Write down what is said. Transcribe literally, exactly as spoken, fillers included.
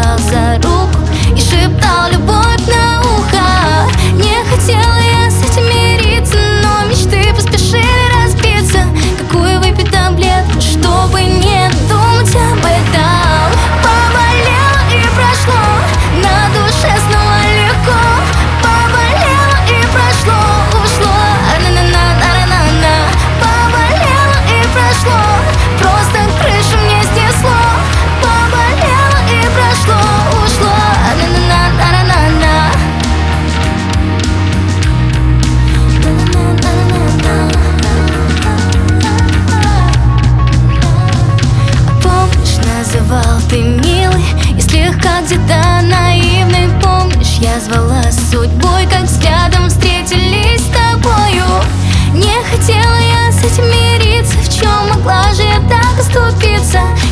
брал за руку и шептал любовь на ухо. Не хотела я с этим мириться, но мечты поспешили разбиться. Какую выпить таблетку, чтобы не думать об этом? Поболело и прошло, на душе снова легко. Поболело и прошло, ушло, на-на-на-на-на-на. Поболело и прошло, просто крышу мне снесло. Поболело и прошло, ушло, на-на-на-на-на-на. Помнишь, называл ты милый и слегка где-то наивный. Помнишь, я звала судьбой, как взглядом встретились с тобою. Не хотела я с этим мириться, в чем могла же я так оступиться?